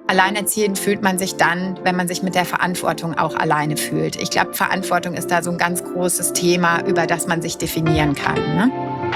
Alleinerziehend fühlt man sich dann, wenn man sich mit der Verantwortung auch alleine fühlt. Ich glaube, Verantwortung ist da so ein ganz großes Thema, über das man sich definieren kann, ne?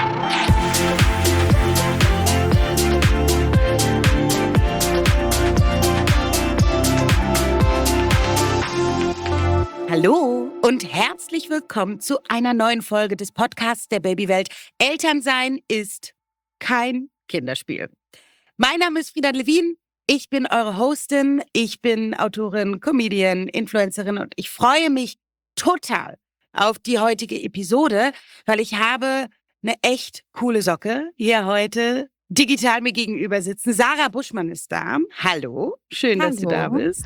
Hallo und herzlich willkommen zu einer neuen Folge des Podcasts der Babywelt. Elternsein ist kein Kinderspiel. Mein Name ist Frieda Levin, ich bin eure Hostin, ich bin Autorin, Comedian, Influencerin und ich freue mich total auf die heutige Episode, weil ich habe eine echt coole Socke hier heute digital mir gegenüber sitzen. Sarah Buschmann ist da. Hallo, schön, dass du da bist.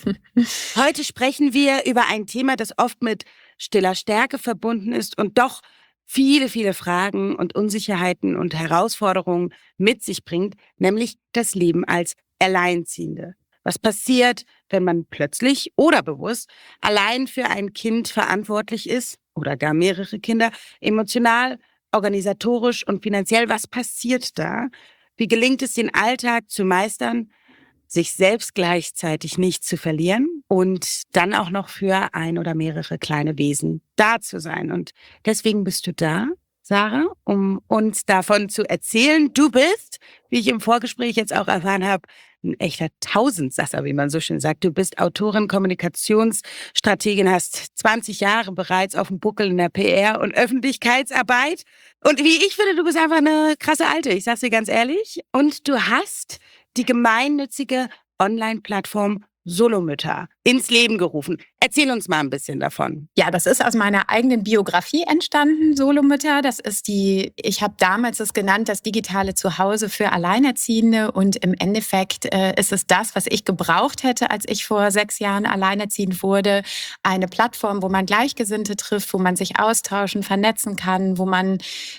Heute sprechen wir über ein Thema, das oft mit stiller Stärke verbunden ist und doch viele, viele Fragen und Unsicherheiten und Herausforderungen mit sich bringt, nämlich das Leben als Alleinziehende. Was passiert, wenn man plötzlich oder bewusst allein für ein Kind verantwortlich ist oder gar mehrere Kinder, emotional, organisatorisch und finanziell? Was passiert da? Wie gelingt es, den Alltag zu meistern, sich selbst gleichzeitig nicht zu verlieren und dann auch noch für ein oder mehrere kleine Wesen da zu sein? Und deswegen bist du da, Sarah, um uns davon zu erzählen. Du bist, wie ich im Vorgespräch jetzt auch erfahren habe, ein echter Tausendsasser, wie man so schön sagt. Du bist Autorin, Kommunikationsstrategin, hast 20 Jahre bereits auf dem Buckel in der PR und Öffentlichkeitsarbeit. Und wie ich finde, du bist einfach eine krasse Alte, ich sag's dir ganz ehrlich. Und du hast die gemeinnützige Online-Plattform Solomütter ins Leben gerufen. Erzähl uns mal ein bisschen davon. Ja, das ist aus meiner eigenen Biografie entstanden, Solomütter. Ich habe damals es genannt, das digitale Zuhause für Alleinerziehende. Und im Endeffekt ist es das, was ich gebraucht hätte, als ich vor 6 Jahren alleinerziehend wurde. Eine Plattform, wo man Gleichgesinnte trifft, wo man sich austauschen, vernetzen kann, wo man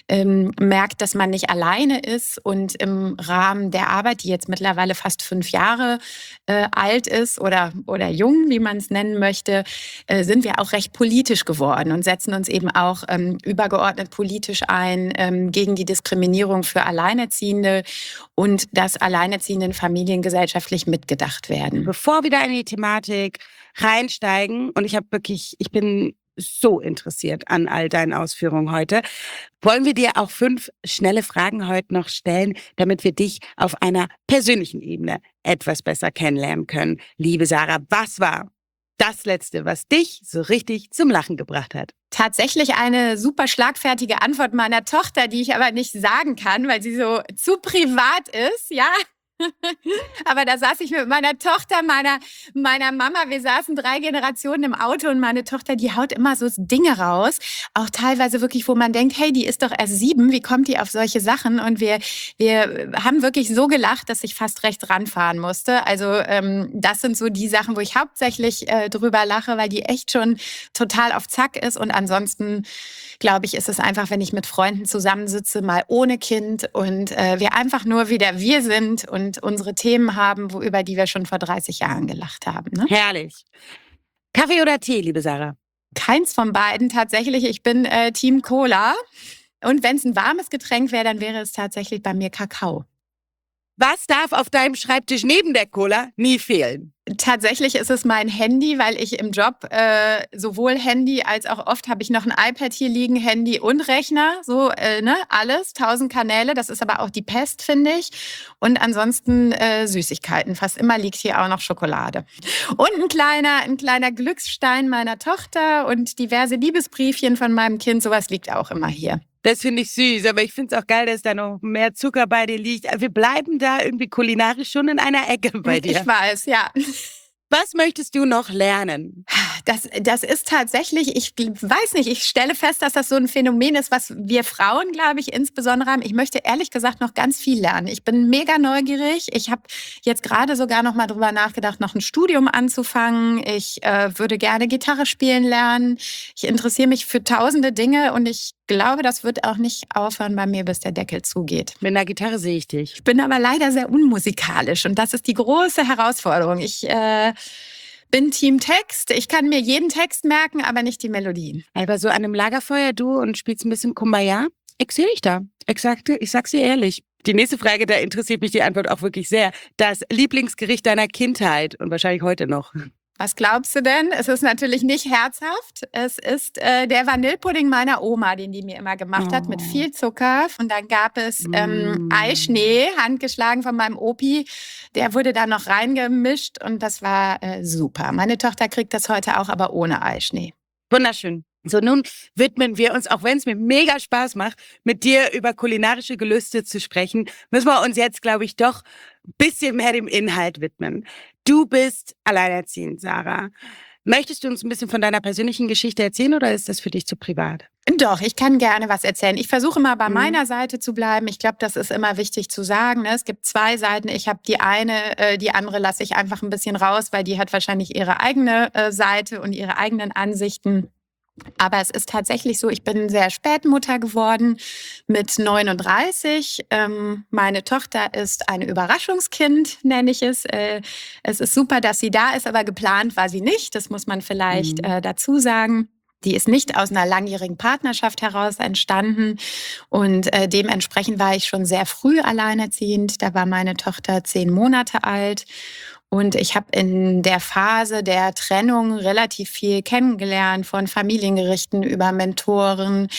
merkt, dass man nicht alleine ist. Und im Rahmen der Arbeit, die jetzt mittlerweile fast 5 Jahre alt ist oder jung, wie man es nennen möchte, sind wir auch recht politisch geworden und setzen uns eben auch übergeordnet politisch ein gegen die Diskriminierung für Alleinerziehende und dass alleinerziehenden Familien gesellschaftlich mitgedacht werden. Bevor wir da in die Thematik reinsteigen, und ich bin so interessiert an all deinen Ausführungen heute, wollen wir dir auch 5 schnelle Fragen heute noch stellen, damit wir dich auf einer persönlichen Ebene etwas besser kennenlernen können. Liebe Sarah, was war das Letzte, was dich so richtig zum Lachen gebracht hat? Tatsächlich eine super schlagfertige Antwort meiner Tochter, die ich aber nicht sagen kann, weil sie so zu privat ist, ja. Aber da saß ich mit meiner Tochter, meiner Mama, wir saßen 3 Generationen im Auto und meine Tochter, die haut immer so Dinge raus, auch teilweise wirklich, wo man denkt, hey, die ist doch erst 7, wie kommt die auf solche Sachen? Und wir haben wirklich so gelacht, dass ich fast rechts ranfahren musste. Also das sind so die Sachen, wo ich hauptsächlich drüber lache, weil die echt schon total auf Zack ist. Und ansonsten, glaube ich, ist es einfach, wenn ich mit Freunden zusammensitze, mal ohne Kind und wir einfach nur wieder wir sind und unsere Themen haben, über die wir schon vor 30 Jahren gelacht haben. Ne? Herrlich. Kaffee oder Tee, liebe Sarah? Keins von beiden tatsächlich. Ich bin Team Cola. Und wenn es ein warmes Getränk wäre, dann wäre es tatsächlich bei mir Kakao. Was darf auf deinem Schreibtisch neben der Cola nie fehlen? Tatsächlich ist es mein Handy, weil ich im Job sowohl Handy als auch oft habe ich noch ein iPad hier liegen, Handy und Rechner, so alles, 1000 Kanäle. Das ist aber auch die Pest, finde ich. Und ansonsten Süßigkeiten. Fast immer liegt hier auch noch Schokolade. Und ein kleiner Glücksstein meiner Tochter und diverse Liebesbriefchen von meinem Kind. Sowas liegt auch immer hier. Das finde ich süß, aber ich finde es auch geil, dass da noch mehr Zucker bei dir liegt. Wir bleiben da irgendwie kulinarisch schon in einer Ecke bei dir. Ich weiß, ja. Was möchtest du noch lernen? Das ist tatsächlich, ich weiß nicht, ich stelle fest, dass das so ein Phänomen ist, was wir Frauen, glaube ich, insbesondere haben. Ich möchte ehrlich gesagt noch ganz viel lernen. Ich bin mega neugierig. Ich habe jetzt gerade sogar noch mal drüber nachgedacht, noch ein Studium anzufangen. Ich würde gerne Gitarre spielen lernen. Ich interessiere mich für tausende Dinge und ich glaube, das wird auch nicht aufhören bei mir, bis der Deckel zugeht. Mit einer Gitarre sehe ich dich. Ich bin aber leider sehr unmusikalisch und das ist die große Herausforderung. Ich bin Team Text. Ich kann mir jeden Text merken, aber nicht die Melodien. Aber so an einem Lagerfeuer, du und spielst ein bisschen Kumbaya, ich sehe dich da. Ich sag's dir ehrlich. Die nächste Frage, da interessiert mich die Antwort auch wirklich sehr. Das Lieblingsgericht deiner Kindheit und wahrscheinlich heute noch. Was glaubst du denn? Es ist natürlich nicht herzhaft. Es ist der Vanillepudding meiner Oma, den die mir immer gemacht hat, mit viel Zucker. Und dann gab es Eischnee, handgeschlagen von meinem Opi. Der wurde da noch reingemischt und das war super. Meine Tochter kriegt das heute auch, aber ohne Eischnee. Wunderschön. So, nun widmen wir uns, auch wenn es mir mega Spaß macht, mit dir über kulinarische Gelüste zu sprechen, müssen wir uns jetzt, glaube ich, doch ein bisschen mehr dem Inhalt widmen. Du bist alleinerziehend, Sarah. Möchtest du uns ein bisschen von deiner persönlichen Geschichte erzählen oder ist das für dich zu privat? Doch, ich kann gerne was erzählen. Ich versuche mal bei meiner Seite zu bleiben. Ich glaube, das ist immer wichtig zu sagen. Ne? Es gibt zwei Seiten. Ich habe die eine, die andere lasse ich einfach ein bisschen raus, weil die hat wahrscheinlich ihre eigene Seite und ihre eigenen Ansichten. Aber es ist tatsächlich so, ich bin sehr spät Mutter geworden mit 39. Meine Tochter ist ein Überraschungskind, nenne ich es. Es ist super, dass sie da ist, aber geplant war sie nicht. Das muss man vielleicht dazu sagen. Die ist nicht aus einer langjährigen Partnerschaft heraus entstanden. Und dementsprechend war ich schon sehr früh alleinerziehend. Da war meine Tochter 10 Monate alt. Und ich habe in der Phase der Trennung relativ viel kennengelernt, von Familiengerichten über Mentoren.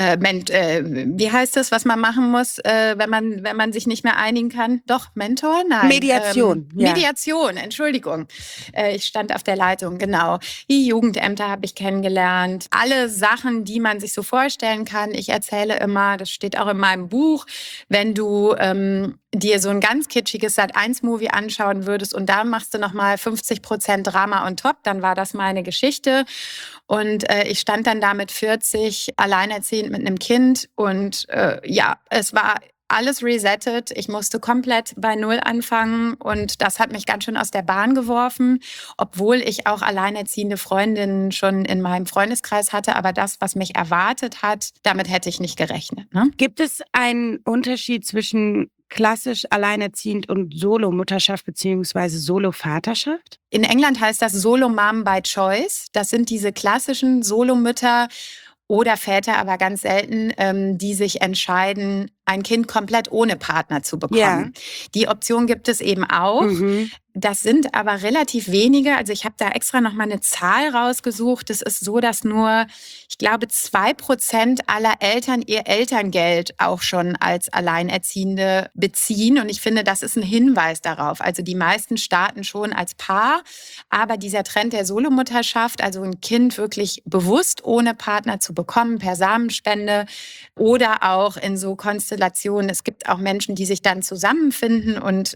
Wie heißt das, was man machen muss, wenn man sich nicht mehr einigen kann? Doch, Mentor? Nein. Mediation. Mediation, Entschuldigung. Ich stand auf der Leitung, genau. Die Jugendämter habe ich kennengelernt. Alle Sachen, die man sich so vorstellen kann. Ich erzähle immer, das steht auch in meinem Buch, wenn du dir so ein ganz kitschiges Sat.1-Movie anschauen würdest und da machst du nochmal 50% Drama on top, dann war das meine Geschichte. Und ich stand dann da mit 40, alleinerziehend mit einem Kind und es war alles resettet. Ich musste komplett bei Null anfangen und das hat mich ganz schön aus der Bahn geworfen, obwohl ich auch alleinerziehende Freundinnen schon in meinem Freundeskreis hatte. Aber das, was mich erwartet hat, damit hätte ich nicht gerechnet. Ne? Gibt es einen Unterschied zwischen klassisch alleinerziehend und Solomutterschaft bzw. Solovaterschaft? In England heißt das Solo-Mom by Choice. Das sind diese klassischen Solomütter oder Väter, aber ganz selten, die sich entscheiden, ein Kind komplett ohne Partner zu bekommen. Ja. Die Option gibt es eben auch. Das sind aber relativ wenige. Also ich habe da extra noch mal eine Zahl rausgesucht. Es ist so, dass nur, ich glaube, 2% aller Eltern ihr Elterngeld auch schon als Alleinerziehende beziehen. Und ich finde, das ist ein Hinweis darauf. Also die meisten starten schon als Paar. Aber dieser Trend der Solomutterschaft, also ein Kind wirklich bewusst ohne Partner zu bekommen, per Samenspende oder auch in so Konstellationen. Es gibt auch Menschen, die sich dann zusammenfinden und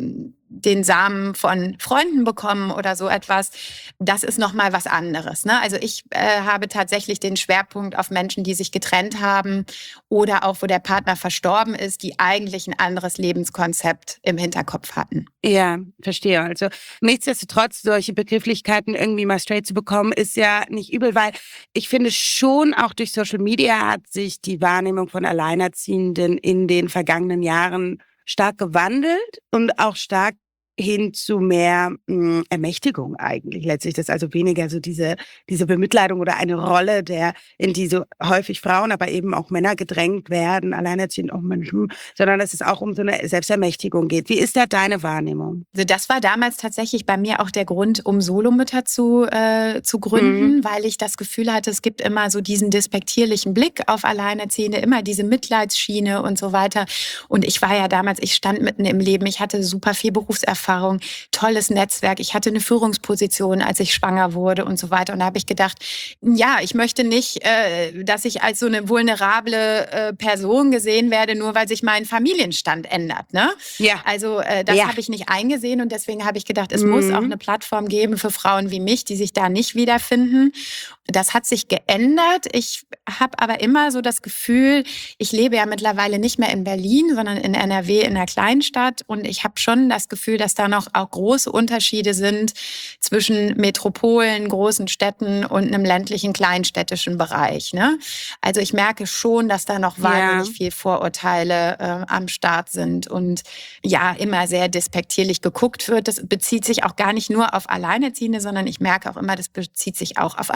den Samen von Freunden bekommen oder so etwas, das ist nochmal was anderes. Ne? Also ich habe tatsächlich den Schwerpunkt auf Menschen, die sich getrennt haben oder auch, wo der Partner verstorben ist, die eigentlich ein anderes Lebenskonzept im Hinterkopf hatten. Ja, verstehe. Also nichtsdestotrotz, solche Begrifflichkeiten irgendwie mal straight zu bekommen, ist ja nicht übel, weil ich finde schon, auch durch Social Media hat sich die Wahrnehmung von Alleinerziehenden in den vergangenen Jahren stark gewandelt und auch stark hin zu mehr Ermächtigung eigentlich letztlich. Das ist also weniger so diese Bemitleidung oder eine Rolle, in die so häufig Frauen, aber eben auch Männer gedrängt werden, alleinerziehend auch Menschen, sondern dass es auch um so eine Selbstermächtigung geht. Wie ist da deine Wahrnehmung? Also das war damals tatsächlich bei mir auch der Grund, um Solomütter zu gründen, weil ich das Gefühl hatte, es gibt immer so diesen despektierlichen Blick auf Alleinerziehende, immer diese Mitleidsschiene und so weiter. Und ich war ja damals, ich stand mitten im Leben, ich hatte super viel Berufserfahrung, tolles Netzwerk. Ich hatte eine Führungsposition, als ich schwanger wurde und so weiter. Und da habe ich gedacht, ja, ich möchte nicht, dass ich als so eine vulnerable Person gesehen werde, nur weil sich mein Familienstand ändert. Ne? Ja. Also das habe ich nicht eingesehen und deswegen habe ich gedacht, es muss auch eine Plattform geben für Frauen wie mich, die sich da nicht wiederfinden. Das hat sich geändert. Ich habe aber immer so das Gefühl, ich lebe ja mittlerweile nicht mehr in Berlin, sondern in NRW, in einer Kleinstadt. Und ich habe schon das Gefühl, dass da noch auch große Unterschiede sind zwischen Metropolen, großen Städten und einem ländlichen, kleinstädtischen Bereich. Ne? Also ich merke schon, dass da noch wahnsinnig viel Vorurteile am Start sind und ja, immer sehr despektierlich geguckt wird. Das bezieht sich auch gar nicht nur auf Alleinerziehende, sondern ich merke auch immer, das bezieht sich auch auf Alleinstehende.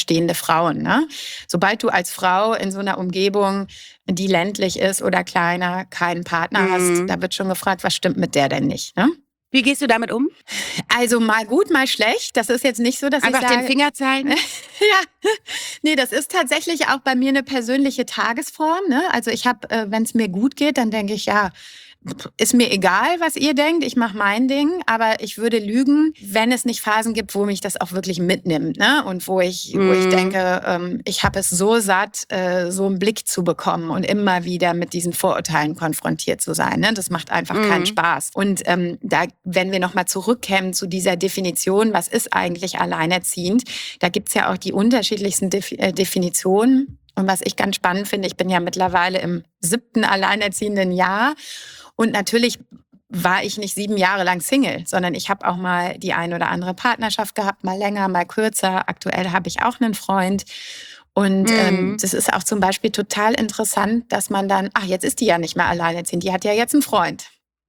alleinstehende Frauen. Ne? Sobald du als Frau in so einer Umgebung, die ländlich ist oder kleiner, keinen Partner hast, da wird schon gefragt, was stimmt mit der denn nicht? Ne? Wie gehst du damit um? Also mal gut, mal schlecht. Das ist jetzt nicht so, dass Einfach ich sage... den Finger zeigen? Ja, nee, das ist tatsächlich auch bei mir eine persönliche Tagesform. Ne? Also ich habe, wenn es mir gut geht, dann denke ich, ja, ist mir egal, was ihr denkt, ich mache mein Ding, aber ich würde lügen, wenn es nicht Phasen gibt, wo mich das auch wirklich mitnimmt, ne? Und wo ich denke, ich habe es so satt, so einen Blick zu bekommen und immer wieder mit diesen Vorurteilen konfrontiert zu sein. Ne? Das macht einfach keinen Spaß. Und da, wenn wir nochmal zurückkämen zu dieser Definition, was ist eigentlich alleinerziehend, da gibt's ja auch die unterschiedlichsten Definitionen. Und was ich ganz spannend finde, ich bin ja mittlerweile im 7. alleinerziehenden Jahr. Und natürlich war ich nicht 7 Jahre lang Single, sondern ich habe auch mal die ein oder andere Partnerschaft gehabt, mal länger, mal kürzer. Aktuell habe ich auch einen Freund. Und das ist auch zum Beispiel total interessant, dass man dann, ach, jetzt ist die ja nicht mehr alleinerziehend, die hat ja jetzt einen Freund.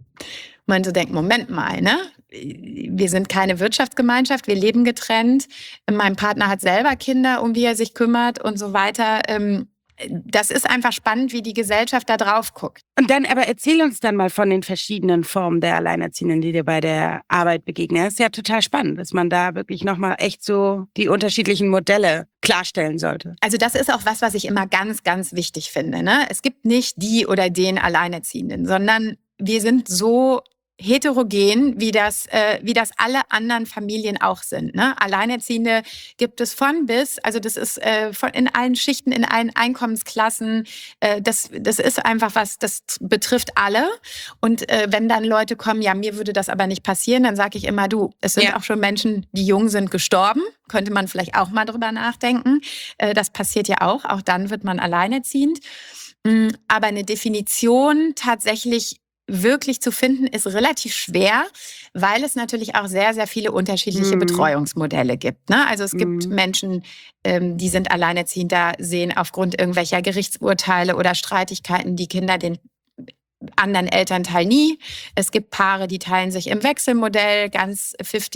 Man so denkt, Moment mal, ne? Wir sind keine Wirtschaftsgemeinschaft, wir leben getrennt. Mein Partner hat selber Kinder, um die er sich kümmert und so weiter. Das ist einfach spannend, wie die Gesellschaft da drauf guckt. Und dann aber erzähl uns dann mal von den verschiedenen Formen der Alleinerziehenden, die dir bei der Arbeit begegnen. Das ist ja total spannend, dass man da wirklich nochmal echt so die unterschiedlichen Modelle klarstellen sollte. Also das ist auch was ich immer ganz, ganz wichtig finde. Ne? Es gibt nicht die oder den Alleinerziehenden, sondern wir sind so heterogen, wie das alle anderen Familien auch sind. Ne? Alleinerziehende gibt es von bis, also das ist in allen Schichten, in allen Einkommensklassen. Das ist einfach was, das betrifft alle. Und wenn dann Leute kommen, ja, mir würde das aber nicht passieren, dann sage ich immer, du, es sind auch schon Menschen, die jung sind, gestorben. Könnte man vielleicht auch mal drüber nachdenken. Das passiert ja auch. Auch dann wird man alleinerziehend. Aber eine Definition tatsächlich wirklich zu finden, ist relativ schwer, weil es natürlich auch sehr, sehr viele unterschiedliche Betreuungsmodelle gibt. Ne? Also es gibt Menschen, die sind alleinerziehend, da sehen aufgrund irgendwelcher Gerichtsurteile oder Streitigkeiten die Kinder den anderen Elternteil nie. Es gibt Paare, die teilen sich im Wechselmodell ganz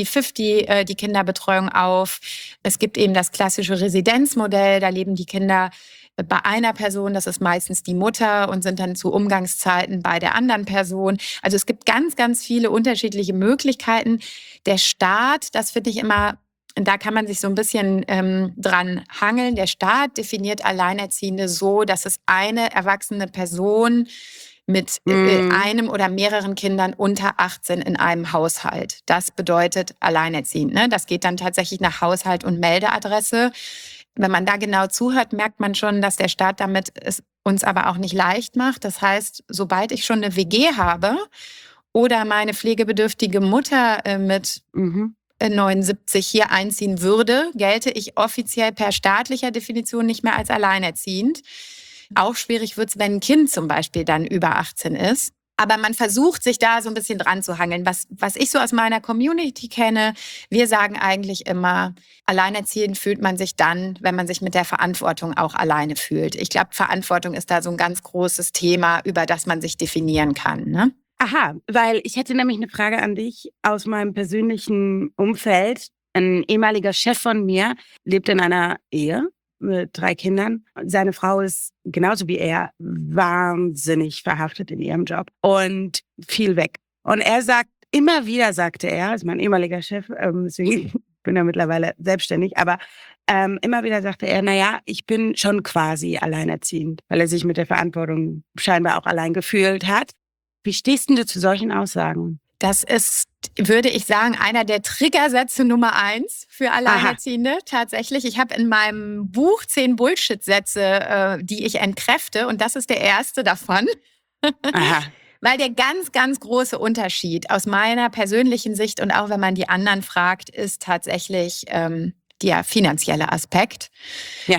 50-50 die Kinderbetreuung auf. Es gibt eben das klassische Residenzmodell, da leben die Kinder bei einer Person, das ist meistens die Mutter und sind dann zu Umgangszeiten bei der anderen Person. Also es gibt ganz, ganz viele unterschiedliche Möglichkeiten. Der Staat, das finde ich immer, da kann man sich so ein bisschen dran hangeln. Der Staat definiert Alleinerziehende so, dass es eine erwachsene Person mit einem oder mehreren Kindern unter 18 in einem Haushalt. Das bedeutet alleinerziehend. Ne? Das geht dann tatsächlich nach Haushalt und Meldeadresse. Wenn man da genau zuhört, merkt man schon, dass der Staat damit es uns aber auch nicht leicht macht. Das heißt, sobald ich schon eine WG habe oder meine pflegebedürftige Mutter mit 79 hier einziehen würde, gelte ich offiziell per staatlicher Definition nicht mehr als alleinerziehend. Auch schwierig wird es, wenn ein Kind zum Beispiel dann über 18 ist. Aber man versucht, sich da so ein bisschen dran zu hangeln. Was ich so aus meiner Community kenne, wir sagen eigentlich immer, alleinerziehend fühlt man sich dann, wenn man sich mit der Verantwortung auch alleine fühlt. Ich glaube, Verantwortung ist da so ein ganz großes Thema, über das man sich definieren kann. Ne? Aha, weil ich hätte nämlich eine Frage an dich aus meinem persönlichen Umfeld. Ein ehemaliger Chef von mir lebt in einer Ehe mit 3 Kindern. Seine Frau ist genauso wie er wahnsinnig verhaftet in ihrem Job und viel weg. Und er sagt, immer wieder sagte er, ist mein ehemaliger Chef, deswegen bin er mittlerweile selbstständig, aber immer wieder sagte er, naja, ich bin schon quasi alleinerziehend, weil er sich mit der Verantwortung scheinbar auch allein gefühlt hat. Wie stehst denn du zu solchen Aussagen? Das ist, würde ich sagen, einer der Triggersätze Nummer 1 für Alleinerziehende. Aha. Tatsächlich. Ich habe in meinem Buch 10 Bullshit-Sätze, die ich entkräfte. Und das ist der erste davon. Aha. Weil der ganz, ganz große Unterschied aus meiner persönlichen Sicht und auch wenn man die anderen fragt, ist tatsächlich der finanzielle Aspekt. Ja.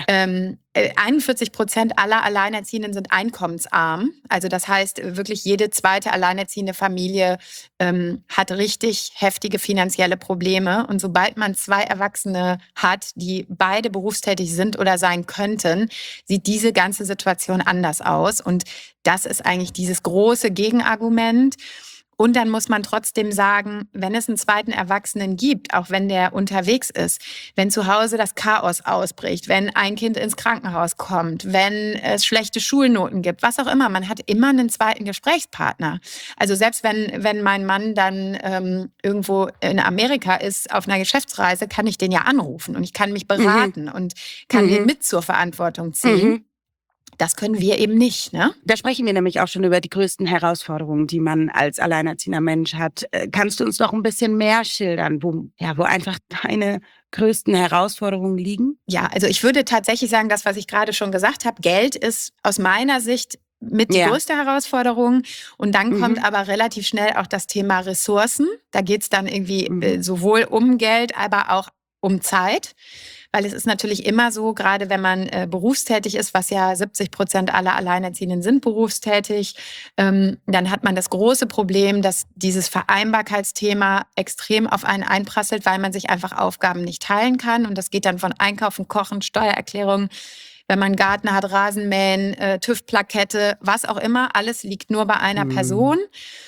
41% aller Alleinerziehenden sind einkommensarm. Also das heißt, wirklich jede zweite alleinerziehende Familie hat richtig heftige finanzielle Probleme. Und sobald man 2 Erwachsene hat, die beide berufstätig sind oder sein könnten, sieht diese ganze Situation anders aus. Und das ist eigentlich dieses große Gegenargument. Und dann muss man trotzdem sagen, wenn es einen zweiten Erwachsenen gibt, auch wenn der unterwegs ist, wenn zu Hause das Chaos ausbricht, wenn ein Kind ins Krankenhaus kommt, wenn es schlechte Schulnoten gibt, was auch immer, man hat immer einen zweiten Gesprächspartner. Also selbst wenn mein Mann dann irgendwo in Amerika ist auf einer Geschäftsreise, kann ich den ja anrufen und ich kann mich beraten und kann den mit zur Verantwortung ziehen. Das können wir eben nicht, ne? Da sprechen wir nämlich auch schon über die größten Herausforderungen, die man als alleinerziehender Mensch hat. Kannst du uns noch ein bisschen mehr schildern, wo einfach deine größten Herausforderungen liegen? Ja, also ich würde tatsächlich sagen, das, was ich gerade schon gesagt habe, Geld ist aus meiner Sicht mit die größte Herausforderung. Und dann kommt aber relativ schnell auch das Thema Ressourcen. Da geht es dann irgendwie sowohl um Geld, aber auch um Zeit. Weil es ist natürlich immer so, gerade wenn man berufstätig ist, was ja 70% aller Alleinerziehenden sind berufstätig, dann hat man das große Problem, dass dieses Vereinbarkeitsthema extrem auf einen einprasselt, weil man sich einfach Aufgaben nicht teilen kann. Und das geht dann von Einkaufen, Kochen, Steuererklärungen, wenn man einen Garten hat, Rasenmähen, TÜV-Plakette, was auch immer, alles liegt nur bei einer Person.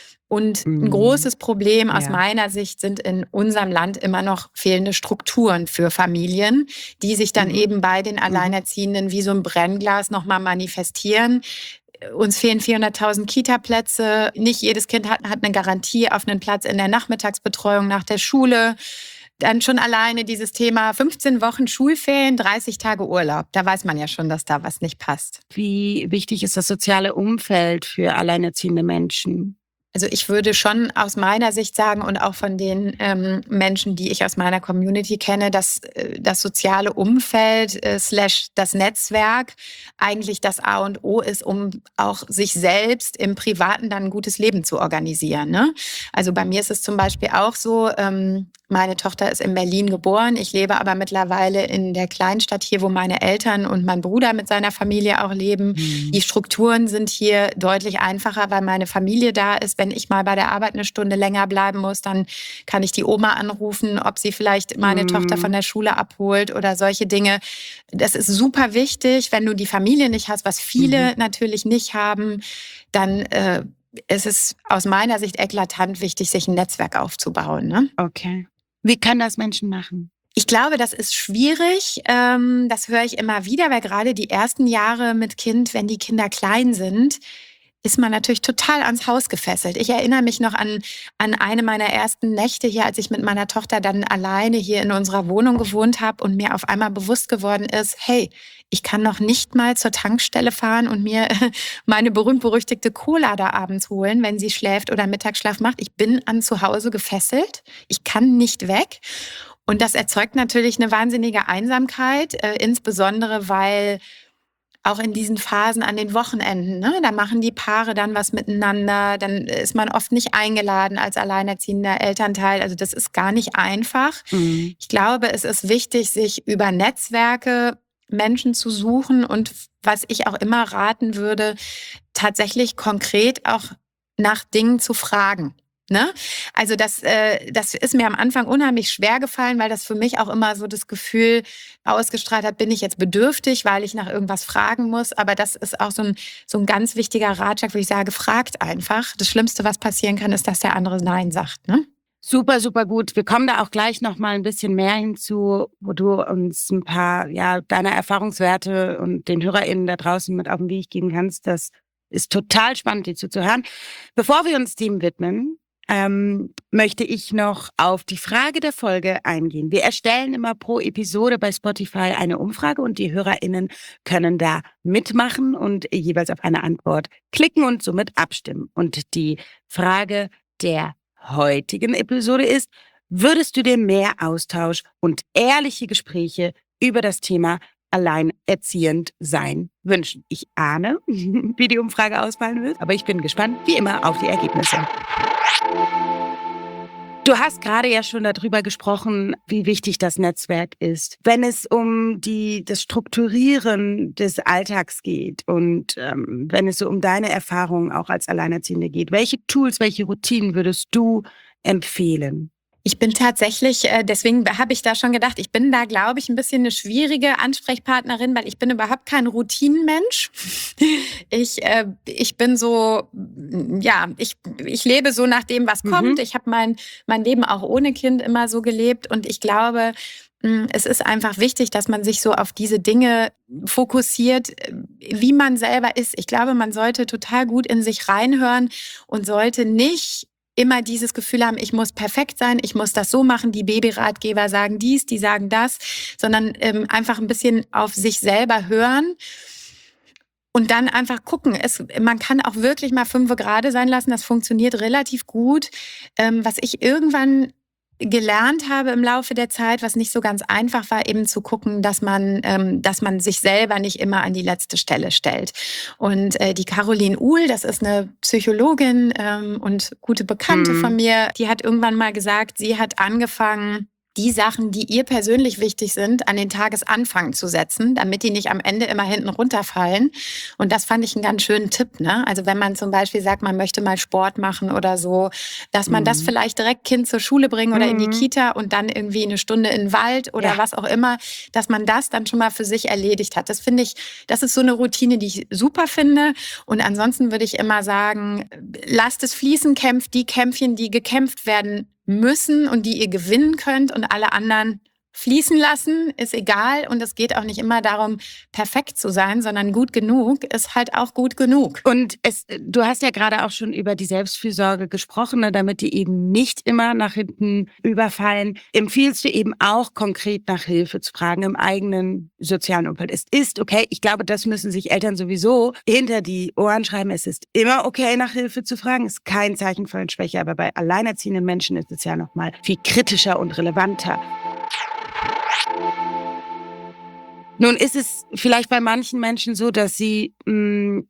Und ein großes Problem aus meiner Sicht sind in unserem Land immer noch fehlende Strukturen für Familien, die sich dann eben bei den Alleinerziehenden wie so ein Brennglas nochmal manifestieren. Uns fehlen 400.000 Kita-Plätze. Nicht jedes Kind hat eine Garantie auf einen Platz in der Nachmittagsbetreuung nach der Schule. Dann schon alleine dieses Thema 15 Wochen Schulferien, 30 Tage Urlaub. Da weiß man ja schon, dass da was nicht passt. Wie wichtig ist das soziale Umfeld für alleinerziehende Menschen? Also ich würde schon aus meiner Sicht sagen und auch von den Menschen, die ich aus meiner Community kenne, dass das soziale Umfeld / das Netzwerk eigentlich das A und O ist, um auch sich selbst im Privaten dann ein gutes Leben zu organisieren. Ne? Also bei mir ist es zum Beispiel auch so, meine Tochter ist in Berlin geboren. Ich lebe aber mittlerweile in der Kleinstadt hier, wo meine Eltern und mein Bruder mit seiner Familie auch leben. Die Strukturen sind hier deutlich einfacher, weil meine Familie da ist. Wenn ich mal bei der Arbeit eine Stunde länger bleiben muss, dann kann ich die Oma anrufen, ob sie vielleicht meine Tochter von der Schule abholt oder solche Dinge. Das ist super wichtig. Wenn du die Familie nicht hast, was viele natürlich nicht haben, dann ist es aus meiner Sicht eklatant wichtig, sich ein Netzwerk aufzubauen. Ne? Okay. Wie können das Menschen machen? Ich glaube, das ist schwierig. Das höre ich immer wieder, weil gerade die ersten Jahre mit Kind, wenn die Kinder klein sind, ist man natürlich total ans Haus gefesselt. Ich erinnere mich noch an eine meiner ersten Nächte hier, als ich mit meiner Tochter dann alleine hier in unserer Wohnung gewohnt habe und mir auf einmal bewusst geworden ist, hey, ich kann noch nicht mal zur Tankstelle fahren und mir meine berühmt-berüchtigte Cola da abends holen, wenn sie schläft oder Mittagsschlaf macht. Ich bin an zu Hause gefesselt. Ich kann nicht weg. Und das erzeugt natürlich eine wahnsinnige Einsamkeit, insbesondere weil auch in diesen Phasen an den Wochenenden, ne, da machen die Paare dann was miteinander, dann ist man oft nicht eingeladen als alleinerziehender Elternteil. Also das ist gar nicht einfach. Ich glaube, es ist wichtig, sich über Netzwerke Menschen zu suchen und was ich auch immer raten würde, tatsächlich konkret auch nach Dingen zu fragen. Ne? Also das ist mir am Anfang unheimlich schwer gefallen, weil das für mich auch immer so das Gefühl ausgestrahlt hat, bin ich jetzt bedürftig, weil ich nach irgendwas fragen muss. Aber das ist auch so ein ganz wichtiger Ratschlag, wo ich sage, fragt einfach. Das Schlimmste, was passieren kann, ist, dass der andere Nein sagt. Ne? Super, super gut. Wir kommen da auch gleich noch mal ein bisschen mehr hinzu, wo du uns ein paar deiner Erfahrungswerte und den HörerInnen da draußen mit auf den Weg geben kannst. Das ist total spannend, dir zuzuhören. Bevor wir uns dem widmen, möchte ich noch auf die Frage der Folge eingehen. Wir erstellen immer pro Episode bei Spotify eine Umfrage und die HörerInnen können da mitmachen und jeweils auf eine Antwort klicken und somit abstimmen. Und die Frage der heutigen Episode ist: Würdest du dir mehr Austausch und ehrliche Gespräche über das Thema alleinerziehend sein wünschen? Ich ahne, wie die Umfrage ausfallen wird, aber ich bin gespannt, wie immer, auf die Ergebnisse. Du hast gerade ja schon darüber gesprochen, wie wichtig das Netzwerk ist. Wenn es um das Strukturieren des Alltags geht und wenn es so um deine Erfahrungen auch als Alleinerziehende geht, welche Tools, welche Routinen würdest du empfehlen? Ich bin tatsächlich, deswegen habe ich da schon gedacht, ich bin da, glaube ich, ein bisschen eine schwierige Ansprechpartnerin, weil ich bin überhaupt kein Routinenmensch. Ich bin so, ja, ich lebe so nach dem, was kommt. Ich habe mein Leben auch ohne Kind immer so gelebt und ich glaube, es ist einfach wichtig, dass man sich so auf diese Dinge fokussiert, wie man selber ist. Ich glaube, man sollte total gut in sich reinhören und sollte nicht immer dieses Gefühl haben, ich muss perfekt sein, ich muss das so machen, die Babyratgeber sagen dies, die sagen das, sondern einfach ein bisschen auf sich selber hören und dann einfach gucken. Man kann auch wirklich mal 5 Grad sein lassen, das funktioniert relativ gut. Was ich irgendwann gelernt habe im Laufe der Zeit, was nicht so ganz einfach war, eben zu gucken, dass man sich selber nicht immer an die letzte Stelle stellt. Und die Caroline Uhl, das ist eine Psychologin und gute Bekannte von mir, die hat irgendwann mal gesagt, sie hat angefangen, die Sachen, die ihr persönlich wichtig sind, an den Tagesanfang zu setzen, damit die nicht am Ende immer hinten runterfallen. Und das fand ich einen ganz schönen Tipp, ne? Also wenn man zum Beispiel sagt, man möchte mal Sport machen oder so, dass man das vielleicht direkt Kind zur Schule bringen oder in die Kita und dann irgendwie eine Stunde in den Wald oder was auch immer, dass man das dann schon mal für sich erledigt hat. Das finde ich, das ist so eine Routine, die ich super finde. Und ansonsten würde ich immer sagen, lasst es fließen, kämpft die Kämpfchen, die gekämpft werden müssen und die ihr gewinnen könnt und alle anderen fließen lassen, ist egal. Und es geht auch nicht immer darum, perfekt zu sein, sondern gut genug ist halt auch gut genug. Und du hast ja gerade auch schon über die Selbstfürsorge gesprochen, ne, damit die eben nicht immer nach hinten überfallen. Empfiehlst du eben auch konkret nach Hilfe zu fragen im eigenen sozialen Umfeld? Es ist okay, ich glaube, das müssen sich Eltern sowieso hinter die Ohren schreiben. Es ist immer okay, nach Hilfe zu fragen. Es ist kein Zeichen von Schwäche, aber bei alleinerziehenden Menschen ist es ja noch mal viel kritischer und relevanter. Nun ist es vielleicht bei manchen Menschen so, dass sie in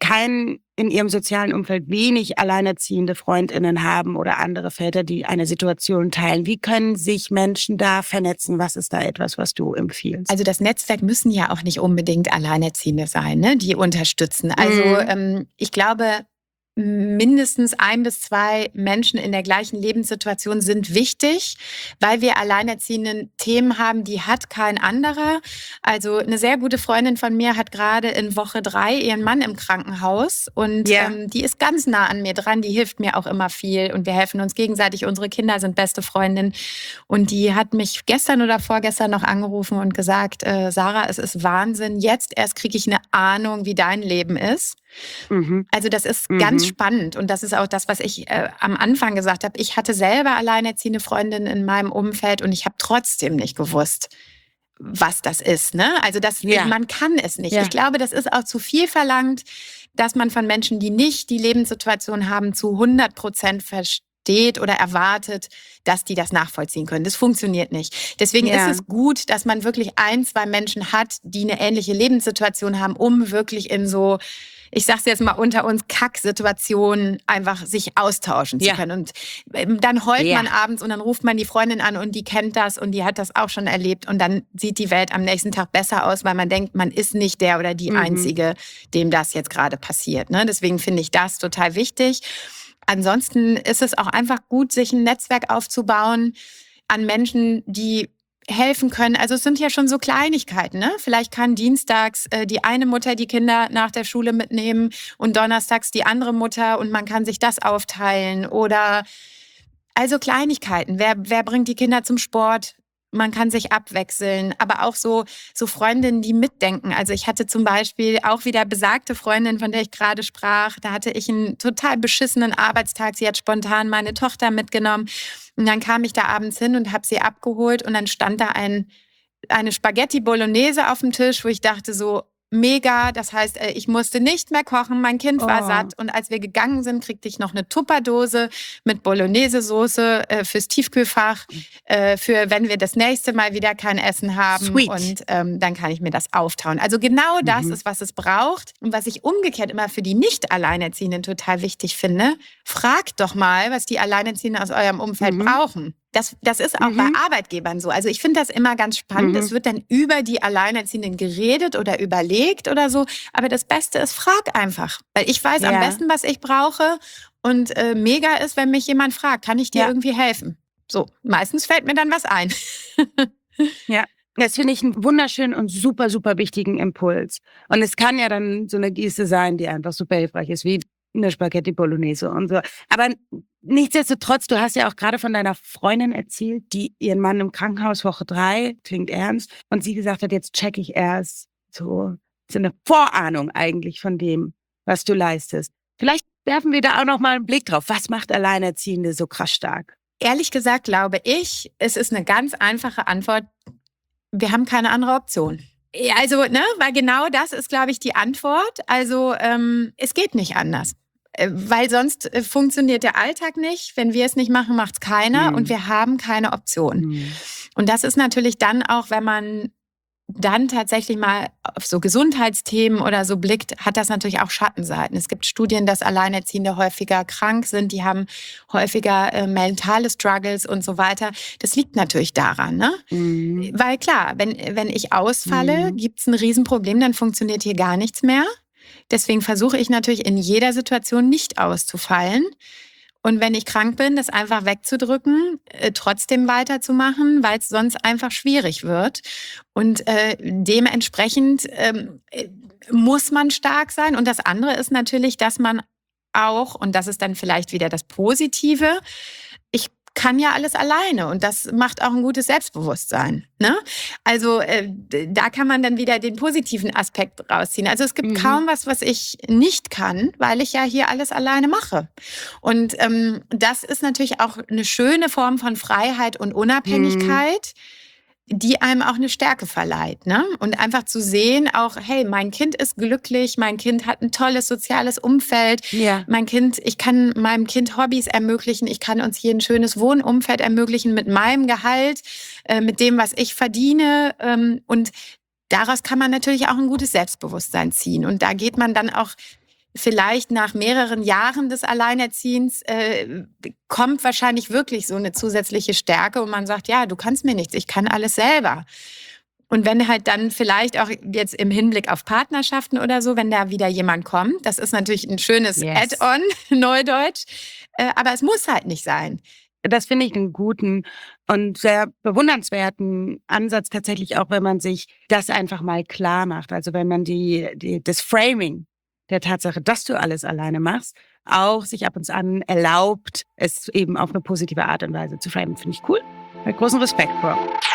ihrem sozialen Umfeld wenig alleinerziehende FreundInnen haben oder andere Väter, die eine Situation teilen. Wie können sich Menschen da vernetzen? Was ist da etwas, was du empfiehlst? Also das Netzwerk müssen ja auch nicht unbedingt Alleinerziehende sein, ne, die unterstützen. Also ich glaube, mindestens 1 bis 2 Menschen in der gleichen Lebenssituation sind wichtig, weil wir alleinerziehenden Themen haben, die hat kein anderer. Also eine sehr gute Freundin von mir hat gerade in Woche 3 ihren Mann im Krankenhaus und die ist ganz nah an mir dran, die hilft mir auch immer viel und wir helfen uns gegenseitig. Unsere Kinder sind beste Freundinnen und die hat mich gestern oder vorgestern noch angerufen und gesagt, Sarah, es ist Wahnsinn, jetzt erst kriege ich eine Ahnung, wie dein Leben ist. Also das ist ganz spannend und das ist auch das, was ich am Anfang gesagt habe. Ich hatte selber alleinerziehende Freundinnen in meinem Umfeld und ich habe trotzdem nicht gewusst, was das ist. Ne? Also man kann es nicht. Ich glaube, das ist auch zu viel verlangt, dass man von Menschen, die nicht die Lebenssituation haben, zu 100% versteht oder erwartet, dass die das nachvollziehen können. Das funktioniert nicht. Deswegen ist es gut, dass man wirklich 1, 2 Menschen hat, die eine ähnliche Lebenssituation haben, um wirklich in so, ich sag's jetzt mal unter uns, Kacksituationen einfach sich austauschen zu können. Und dann heult man abends und dann ruft man die Freundin an und die kennt das und die hat das auch schon erlebt und dann sieht die Welt am nächsten Tag besser aus, weil man denkt, man ist nicht der oder die Einzige, dem das jetzt gerade passiert. Ne? Deswegen finde ich das total wichtig. Ansonsten ist es auch einfach gut, sich ein Netzwerk aufzubauen an Menschen, die helfen können. Also es sind ja schon so Kleinigkeiten. Ne? Vielleicht kann dienstags die eine Mutter die Kinder nach der Schule mitnehmen und donnerstags die andere Mutter und man kann sich das aufteilen. Oder also Kleinigkeiten. Wer bringt die Kinder zum Sport? Man kann sich abwechseln, aber auch so Freundinnen, die mitdenken. Also ich hatte zum Beispiel auch wieder besagte Freundin, von der ich gerade sprach. Da hatte ich einen total beschissenen Arbeitstag. Sie hat spontan meine Tochter mitgenommen. Und dann kam ich da abends hin und habe sie abgeholt. Und dann stand da eine Spaghetti Bolognese auf dem Tisch, wo ich dachte so, mega, das heißt, ich musste nicht mehr kochen, mein Kind war satt und als wir gegangen sind, kriegte ich noch eine Tupperdose mit Bolognese-Soße fürs Tiefkühlfach, für wenn wir das nächste Mal wieder kein Essen haben. Sweet. Und dann kann ich mir das auftauen. Also genau das ist, was es braucht und was ich umgekehrt immer für die Nicht-Alleinerziehenden total wichtig finde. Fragt doch mal, was die Alleinerziehenden aus eurem Umfeld brauchen. Das ist auch bei Arbeitgebern so. Also ich finde das immer ganz spannend. Es wird dann über die Alleinerziehenden geredet oder überlegt oder so. Aber das Beste ist, frag einfach. Weil ich weiß am besten, was ich brauche. Und mega ist, wenn mich jemand fragt, kann ich dir irgendwie helfen? So, meistens fällt mir dann was ein. Ja, das finde ich einen wunderschönen und super, super wichtigen Impuls. Und es kann ja dann so eine Geste sein, die einfach super hilfreich ist, wie eine Spaghetti Bolognese und so. Aber nichtsdestotrotz, du hast ja auch gerade von deiner Freundin erzählt, die ihren Mann im Krankenhaus Woche 3, klingt ernst, und sie gesagt hat, jetzt check ich erst so eine Vorahnung eigentlich von dem, was du leistest. Vielleicht werfen wir da auch noch mal einen Blick drauf. Was macht Alleinerziehende so krass stark? Ehrlich gesagt glaube ich, es ist eine ganz einfache Antwort. Wir haben keine andere Option. Ja, also, ne, weil genau das ist, glaube ich, die Antwort. Also, es geht nicht anders. Weil sonst funktioniert der Alltag nicht. Wenn wir es nicht machen, macht es keiner. Und wir haben keine Option. Und das ist natürlich dann auch, wenn man dann tatsächlich mal auf so Gesundheitsthemen oder so blickt, hat das natürlich auch Schattenseiten. Es gibt Studien, dass Alleinerziehende häufiger krank sind, die haben häufiger mentale Struggles und so weiter. Das liegt natürlich daran, ne? Weil klar, wenn ich ausfalle, gibt's ein Riesenproblem, dann funktioniert hier gar nichts mehr. Deswegen versuche ich natürlich in jeder Situation nicht auszufallen. Und wenn ich krank bin, das einfach wegzudrücken, trotzdem weiterzumachen, weil es sonst einfach schwierig wird. Und dementsprechend muss man stark sein. Und das andere ist natürlich, dass man auch, und das ist dann vielleicht wieder das Positive, ich kann ja alles alleine und das macht auch ein gutes Selbstbewusstsein. Ne? Also da kann man dann wieder den positiven Aspekt rausziehen. Also es gibt kaum was ich nicht kann, weil ich ja hier alles alleine mache. Und das ist natürlich auch eine schöne Form von Freiheit und Unabhängigkeit, die einem auch eine Stärke verleiht. Ne? Und einfach zu sehen, auch, hey, mein Kind ist glücklich, mein Kind hat ein tolles soziales Umfeld, mein Kind, ich kann meinem Kind Hobbys ermöglichen, ich kann uns hier ein schönes Wohnumfeld ermöglichen mit meinem Gehalt, mit dem, was ich verdiene. Und daraus kann man natürlich auch ein gutes Selbstbewusstsein ziehen. Und da geht man dann auch vielleicht nach mehreren Jahren des Alleinerziehens kommt wahrscheinlich wirklich so eine zusätzliche Stärke und man sagt, ja, du kannst mir nichts, ich kann alles selber. Und wenn halt dann vielleicht auch jetzt im Hinblick auf Partnerschaften oder so, wenn da wieder jemand kommt, das ist natürlich ein schönes Add-on, Neudeutsch, aber es muss halt nicht sein. Das finde ich einen guten und sehr bewundernswerten Ansatz tatsächlich auch, wenn man sich das einfach mal klar macht. Also wenn man das Framing der Tatsache, dass du alles alleine machst, auch sich ab und an erlaubt, es eben auf eine positive Art und Weise zu framen. Finde ich cool. Mit großen Respekt vor.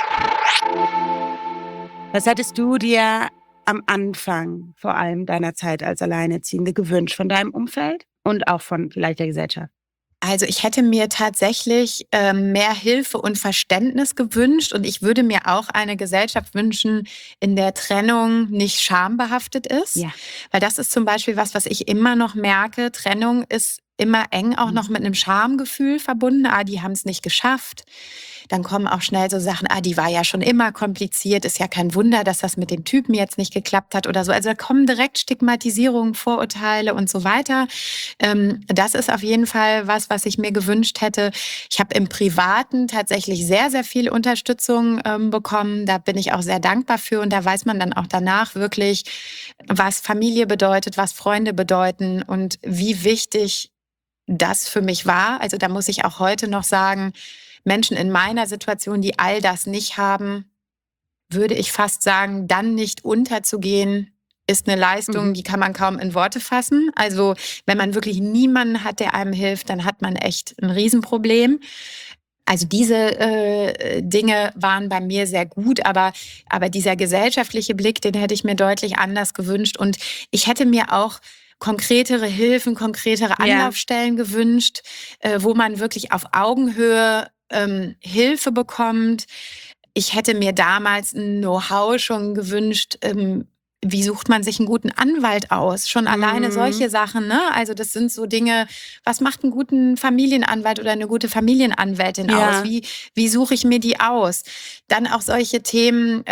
Was hättest du dir am Anfang vor allem deiner Zeit als Alleinerziehende gewünscht von deinem Umfeld und auch von vielleicht der Gesellschaft? Also ich hätte mir tatsächlich mehr Hilfe und Verständnis gewünscht und ich würde mir auch eine Gesellschaft wünschen, in der Trennung nicht schambehaftet ist. Ja. Weil das ist zum Beispiel was ich immer noch merke. Trennung ist immer eng auch noch mit einem Schamgefühl verbunden. Die haben es nicht geschafft. Dann kommen auch schnell so Sachen, die war ja schon immer kompliziert, ist ja kein Wunder, dass das mit dem Typen jetzt nicht geklappt hat oder so. Also da kommen direkt Stigmatisierungen, Vorurteile und so weiter. Das ist auf jeden Fall was ich mir gewünscht hätte. Ich habe im Privaten tatsächlich sehr, sehr viel Unterstützung bekommen. Da bin ich auch sehr dankbar für und da weiß man dann auch danach wirklich, was Familie bedeutet, was Freunde bedeuten und wie wichtig das für mich war. Also da muss ich auch heute noch sagen, Menschen in meiner Situation, die all das nicht haben, würde ich fast sagen, dann nicht unterzugehen, ist eine Leistung, die kann man kaum in Worte fassen. Also wenn man wirklich niemanden hat, der einem hilft, dann hat man echt ein Riesenproblem. Also diese Dinge waren bei mir sehr gut, aber dieser gesellschaftliche Blick, den hätte ich mir deutlich anders gewünscht. Und ich hätte mir auch konkretere Hilfen, konkretere Anlaufstellen gewünscht, wo man wirklich auf Augenhöhe Hilfe bekommt. Ich hätte mir damals ein Know-how schon gewünscht, wie sucht man sich einen guten Anwalt aus? Schon alleine solche Sachen, ne? Also das sind so Dinge, was macht einen guten Familienanwalt oder eine gute Familienanwältin aus? Wie suche ich mir die aus? Dann auch solche Themen,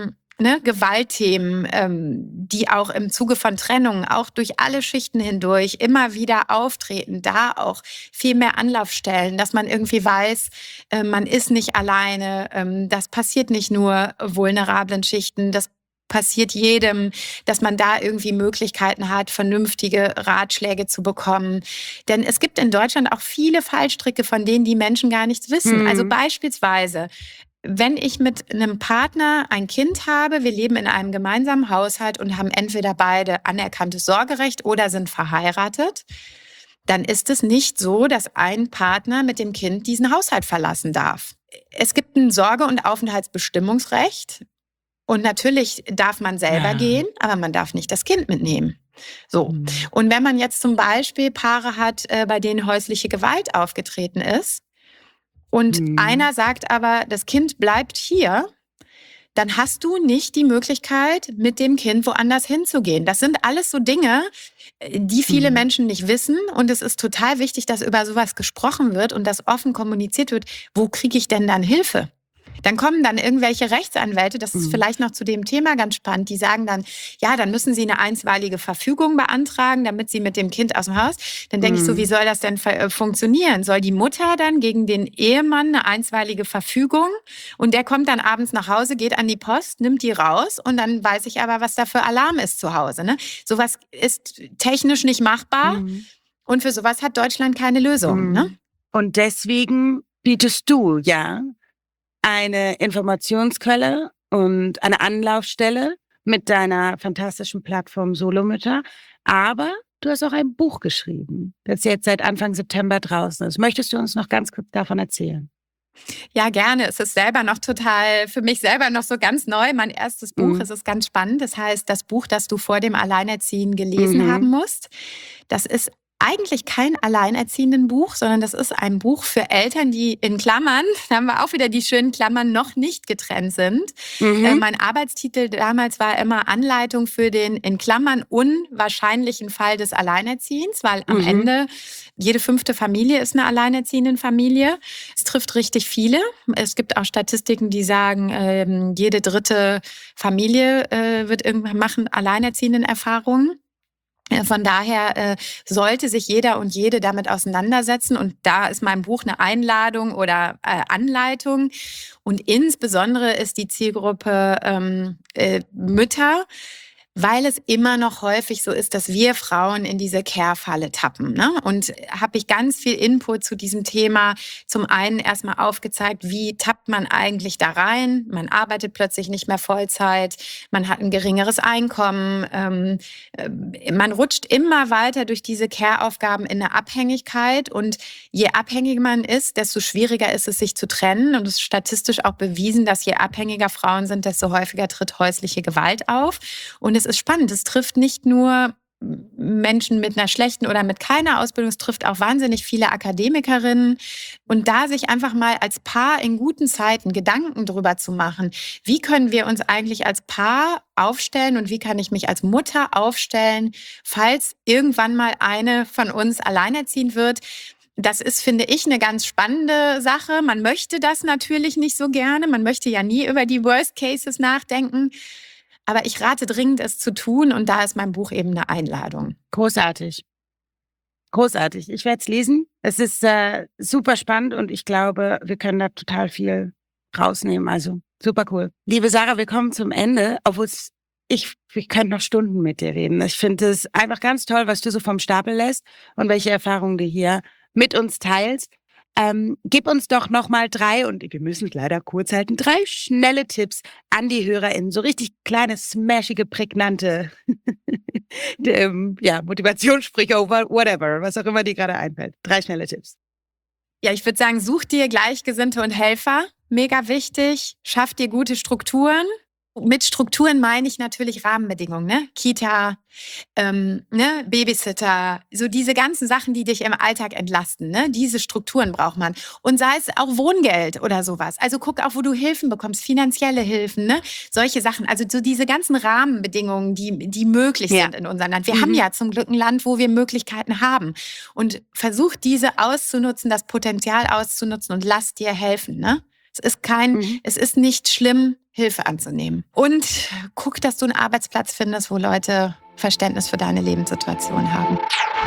Gewaltthemen, die auch im Zuge von Trennungen, auch durch alle Schichten hindurch immer wieder auftreten, da auch viel mehr Anlaufstellen, dass man irgendwie weiß, man ist nicht alleine, das passiert nicht nur vulnerablen Schichten, das passiert jedem, dass man da irgendwie Möglichkeiten hat, vernünftige Ratschläge zu bekommen. Denn es gibt in Deutschland auch viele Fallstricke, von denen die Menschen gar nichts wissen. Also beispielsweise, wenn ich mit einem Partner ein Kind habe, wir leben in einem gemeinsamen Haushalt und haben entweder beide anerkanntes Sorgerecht oder sind verheiratet, dann ist es nicht so, dass ein Partner mit dem Kind diesen Haushalt verlassen darf. Es gibt ein Sorge- und Aufenthaltsbestimmungsrecht. Und natürlich darf man selber gehen, aber man darf nicht das Kind mitnehmen. So. Und wenn man jetzt zum Beispiel Paare hat, bei denen häusliche Gewalt aufgetreten ist und einer sagt aber, das Kind bleibt hier, dann hast du nicht die Möglichkeit, mit dem Kind woanders hinzugehen. Das sind alles so Dinge, die viele Menschen nicht wissen. Und es ist total wichtig, dass über sowas gesprochen wird und dass offen kommuniziert wird. Wo kriege ich denn dann Hilfe? Dann kommen dann irgendwelche Rechtsanwälte, das ist vielleicht noch zu dem Thema ganz spannend, die sagen dann, ja, dann müssen sie eine einstweilige Verfügung beantragen, damit sie mit dem Kind aus dem Haus. Dann denke ich so, wie soll das denn funktionieren? Soll die Mutter dann gegen den Ehemann eine einstweilige Verfügung und der kommt dann abends nach Hause, geht an die Post, nimmt die raus und dann weiß ich aber, was da für Alarm ist zu Hause. Ne? Sowas ist technisch nicht machbar und für sowas hat Deutschland keine Lösung. Ne? Und deswegen bietest du eine Informationsquelle und eine Anlaufstelle mit deiner fantastischen Plattform Solomütter. Aber du hast auch ein Buch geschrieben, das jetzt seit Anfang September draußen ist. Möchtest du uns noch ganz kurz davon erzählen? Ja, gerne. Es ist selber noch für mich selber noch so ganz neu. Mein erstes Buch, es ist ganz spannend. Das heißt, das Buch, das du vor dem Alleinerziehen gelesen haben musst. Das ist eigentlich kein Alleinerziehendenbuch, sondern das ist ein Buch für Eltern, die in Klammern, da haben wir auch wieder die schönen Klammern, noch nicht getrennt sind. Mein Arbeitstitel damals war immer Anleitung für den in Klammern unwahrscheinlichen Fall des Alleinerziehens, weil am Ende jede 5. Familie ist eine alleinerziehende Familie. Es trifft richtig viele. Es gibt auch Statistiken, die sagen, jede 3. Familie wird irgendwann machen alleinerziehenden Erfahrungen. Von daher sollte sich jeder und jede damit auseinandersetzen. Und da ist mein Buch eine Einladung oder Anleitung. Und insbesondere ist die Zielgruppe Mütter, weil es immer noch häufig so ist, dass wir Frauen in diese Care-Falle tappen. Ne? Und habe ich ganz viel Input zu diesem Thema. Zum einen erstmal aufgezeigt, wie tappt man eigentlich da rein? Man arbeitet plötzlich nicht mehr Vollzeit, man hat ein geringeres Einkommen, man rutscht immer weiter durch diese Care-Aufgaben in eine Abhängigkeit. Und je abhängiger man ist, desto schwieriger ist es, sich zu trennen. Und es ist statistisch auch bewiesen, dass je abhängiger Frauen sind, desto häufiger tritt häusliche Gewalt auf. Und es ist spannend, es trifft nicht nur Menschen mit einer schlechten oder mit keiner Ausbildung, es trifft auch wahnsinnig viele Akademikerinnen. Und da sich einfach mal als Paar in guten Zeiten Gedanken drüber zu machen, wie können wir uns eigentlich als Paar aufstellen und wie kann ich mich als Mutter aufstellen, falls irgendwann mal eine von uns alleinerziehend wird. Das ist, finde ich, eine ganz spannende Sache. Man möchte das natürlich nicht so gerne. Man möchte ja nie über die Worst Cases nachdenken. Aber ich rate dringend, es zu tun. Und da ist mein Buch eben eine Einladung. Großartig. Großartig. Ich werde es lesen. Es ist super spannend und ich glaube, wir können da total viel rausnehmen. Also super cool. Liebe Sarah, wir kommen zum Ende, obwohl ich könnte noch Stunden mit dir reden. Ich finde es einfach ganz toll, was du so vom Stapel lässt und welche Erfahrungen du hier mit uns teilst. Gib uns doch nochmal 3, und wir müssen es leider kurz halten, 3 schnelle Tipps an die HörerInnen. So richtig kleine, smashige, prägnante Motivationssprecher, whatever, was auch immer dir gerade einfällt. 3 schnelle Tipps. Ja, ich würde sagen, such dir Gleichgesinnte und Helfer. Mega wichtig. Schaff dir gute Strukturen. Mit Strukturen meine ich natürlich Rahmenbedingungen, ne? Kita, Babysitter, so diese ganzen Sachen, die dich im Alltag entlasten, ne? Diese Strukturen braucht man. Und sei es auch Wohngeld oder sowas. Also guck auch, wo du Hilfen bekommst, finanzielle Hilfen, ne? Solche Sachen. Also so diese ganzen Rahmenbedingungen, die möglich sind in unserem Land. Wir haben ja zum Glück ein Land, wo wir Möglichkeiten haben. Und versuch diese auszunutzen, das Potenzial auszunutzen und lass dir helfen, ne? Es ist nicht schlimm, Hilfe anzunehmen. Und guck, dass du einen Arbeitsplatz findest, wo Leute Verständnis für deine Lebenssituation haben.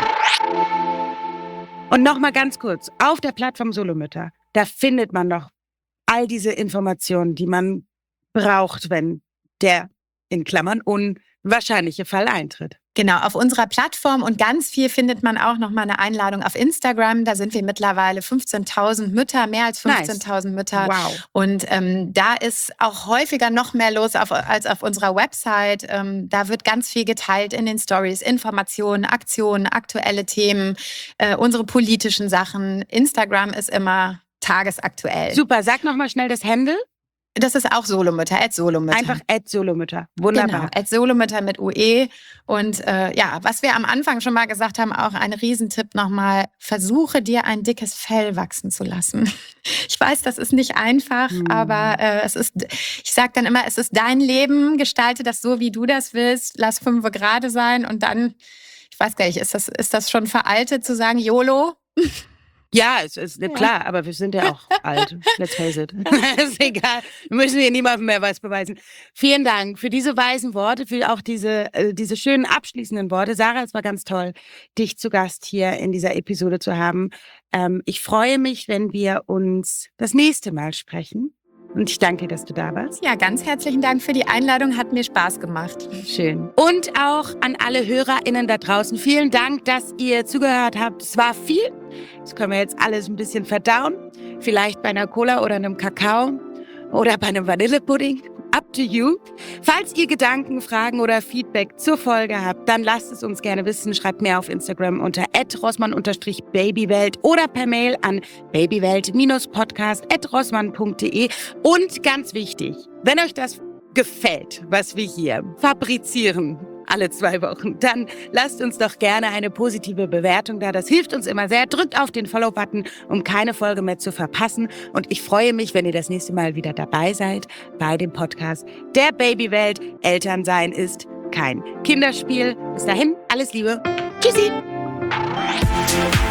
Und nochmal ganz kurz, auf der Plattform Solomütter, da findet man noch all diese Informationen, die man braucht, wenn der in Klammern unwahrscheinliche Fall eintritt. Genau, auf unserer Plattform und ganz viel findet man auch nochmal eine Einladung auf Instagram. Da sind wir mittlerweile 15.000 Mütter, mehr als 15.000 Mütter. Wow. Und da ist auch häufiger noch mehr los als auf unserer Website. Da wird ganz viel geteilt in den Stories, Informationen, Aktionen, aktuelle Themen, unsere politischen Sachen. Instagram ist immer tagesaktuell. Super, sag nochmal schnell das Handle. Das ist auch Solomütter, @Solomütter. Einfach @Solomütter. Wunderbar. Genau, @Solomütter mit UE. Und was wir am Anfang schon mal gesagt haben, auch ein Riesentipp nochmal, versuche dir ein dickes Fell wachsen zu lassen. Ich weiß, das ist nicht einfach, aber ich sage dann immer, es ist dein Leben, gestalte das so, wie du das willst, lass 5 gerade sein und dann, ich weiß gar nicht, ist das schon veraltet zu sagen, YOLO? Ja, es ist klar, aber wir sind ja auch alt. Let's face it. Ist egal. Wir müssen hier niemandem mehr was beweisen. Vielen Dank für diese weisen Worte, für auch diese schönen abschließenden Worte. Sarah, es war ganz toll, dich zu Gast hier in dieser Episode zu haben. Ich freue mich, wenn wir uns das nächste Mal sprechen. Und ich danke dir, dass du da warst. Ja, ganz herzlichen Dank für die Einladung. Hat mir Spaß gemacht. Schön. Und auch an alle HörerInnen da draußen. Vielen Dank, dass ihr zugehört habt. Es war viel. Das können wir jetzt alles ein bisschen verdauen. Vielleicht bei einer Cola oder einem Kakao oder bei einem Vanillepudding. Up to you. Falls ihr Gedanken, Fragen oder Feedback zur Folge habt, dann lasst es uns gerne wissen. Schreibt mir auf Instagram unter @rossmann_babywelt oder per Mail an babywelt-podcast@rossmann.de. Und ganz wichtig, wenn euch das gefällt, was wir hier fabrizieren, alle 2 Wochen, dann lasst uns doch gerne eine positive Bewertung da. Das hilft uns immer sehr. Drückt auf den Follow-Button, um keine Folge mehr zu verpassen. Und ich freue mich, wenn ihr das nächste Mal wieder dabei seid bei dem Podcast der Babywelt. Elternsein ist kein Kinderspiel. Bis dahin, alles Liebe. Tschüssi.